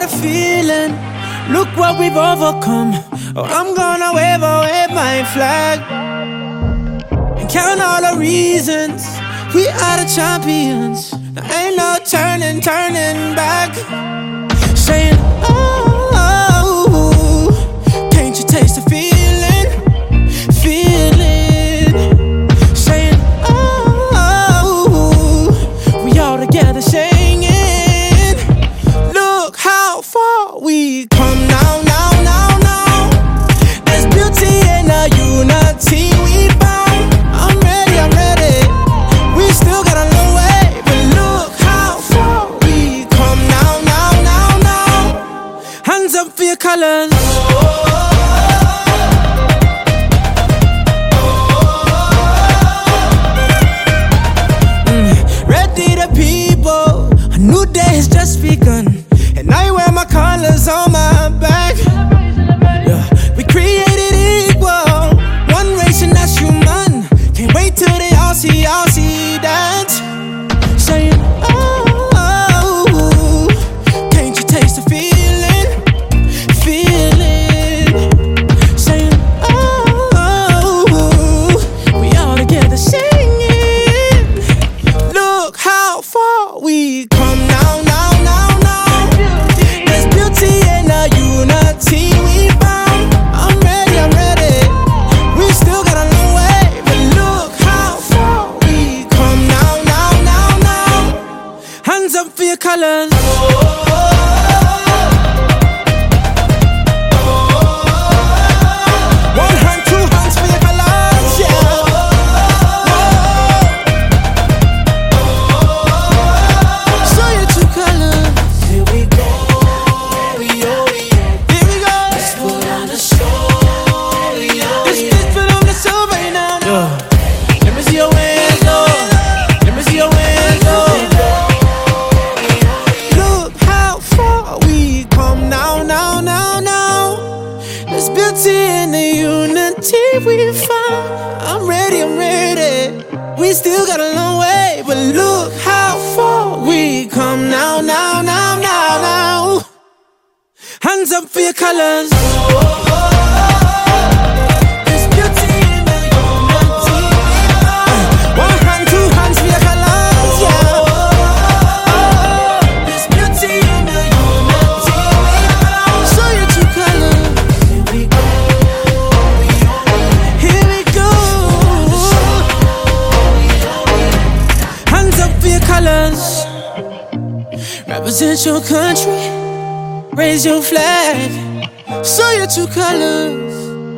that feeling. Look what we've overcome. Oh, I'm gonna wave my flag and count all the reasons we are the champions. There ain't no turning back. Saying, oh, can't you taste the feeling? Saying, oh, we all together singing. Look how far we come now. There's beauty in the unity we found. I'm ready. We still got a long way, but look how far we come now. Hands up for your colors. Ready the people, a new day has just begun, and I wear my colors on my back. Yeah. We created equal, one race and that's human. Can't wait till they all see that. Saying, oh, can't you taste the feeling? Saying, oh, we all together singing. Look how far we come now. There's beauty in the unity we found. I'm ready. We still got a long way, but look how far we come now. Hands up for your colors. One hand, two hands for your colors, yeah. Show your true colors. Here we go. Let's put on the show. Let's put on the show right now. Let me see your hands, Let me see your hands, Look how far we come now. There's beauty in the unity we found. I'm ready. We still got a long way, but look how far we come now. Hands up for your colors. There's beauty in the unity. One hand, two hands for your colors, yeah. There's beauty in the unity. Show your true colors. Here we go. Hands up for your colors. Represent your country. Raise your flag. Show your true colors.